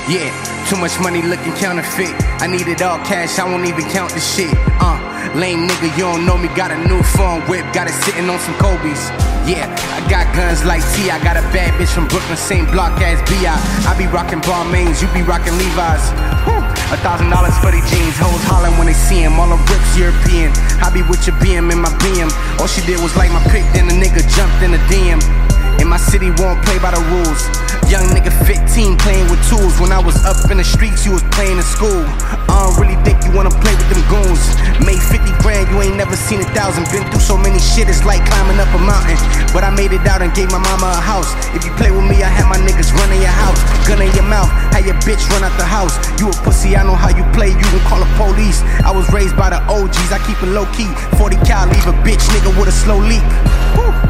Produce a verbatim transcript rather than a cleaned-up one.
Yeah, too much money looking counterfeit. I need it all cash, I won't even count the shit. Uh, lame nigga, you don't know me. Got a new phone whip, got it sitting on some Kobe's. Yeah, I got guns like T. I got a bad bitch from Brooklyn, same block as B I I be rocking Balmains, you be rocking Levi's. Whew. A thousand dollars for these jeans, hoes hollering when they see him. All the rips European, I be with your B M in my B M. All she did was like my pic, then the nigga jumped in the D M. In my city, won't play by the rules. Young nigga fifteen playing with tools. When I was up in the streets, you was playing in school. I don't really think you wanna play with them goons. Made fifty grand, you ain't never seen a thousand. Been through so many shit, it's like climbing up a mountain. But I made it out and gave my mama a house. If you play with me, I had my niggas run in your house. Gun in your mouth, had your bitch run out the house. You a pussy, I know how you play, you can call the police. I was raised by the O Gs, I keep it low key. Forty cal, leave a bitch nigga with a slow leak. Woo.